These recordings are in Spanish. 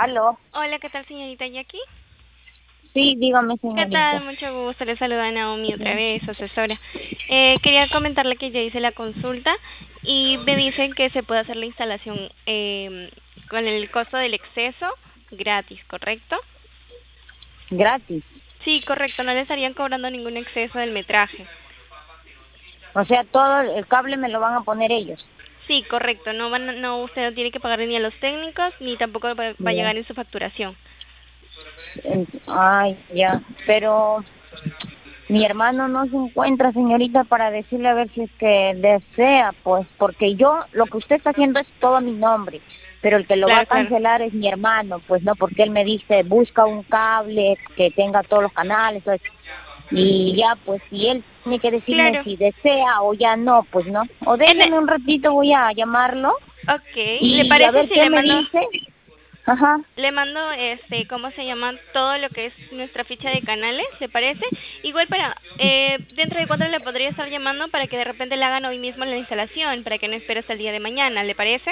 Aló. Hola, ¿qué tal, señorita Jackie? Sí, dígame, ¿Qué tal? señorita. Mucho gusto. Le saluda Naomi otra Sí. vez, asesora. Quería comentarle que ya hice la consulta y me dicen que se puede hacer la instalación con el costo del exceso gratis, ¿correcto? Gratis. Sí, correcto. No le estarían cobrando ningún exceso del metraje. O sea, todo el cable me lo van a poner ellos. Sí, correcto. No, usted no tiene que pagar ni a los técnicos ni tampoco va a Ya. llegar en su facturación. Ay, ya. Pero mi hermano no se encuentra, señorita, para decirle a ver si es que desea, pues, porque yo, lo que usted está haciendo es todo a mi nombre, pero el que lo va a Claro, claro. cancelar es mi hermano, pues, no, porque él me dice, busca un cable que tenga todos los canales, todo eso. Y ya, pues, si él tiene que decirme Claro. si desea o ya no, pues, no. O En déjeme un ratito, voy a llamarlo Ok. ¿Le y a parece ver si qué me dice. Ajá. le mando cómo se llama todo lo que es nuestra ficha de canales, ¿le parece? Igual para dentro de cuánto le podría estar llamando para que de repente le hagan hoy mismo la instalación, para que no espere hasta el día de mañana, ¿le parece?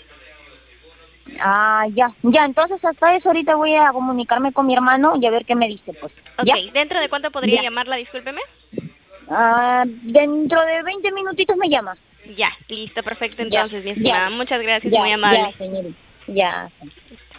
Ah, ya, ya, entonces hasta eso ahorita voy a comunicarme con mi hermano y a ver qué me dice, pues. Ok, Ya, ¿dentro de cuánto podría ya. llamarla? Discúlpeme. Dentro de 20 minutitos me llama. Ya, listo, perfecto Ya, entonces, mi ya, estimada. Muchas gracias, ya, muy ya, amable. señorita. Ya.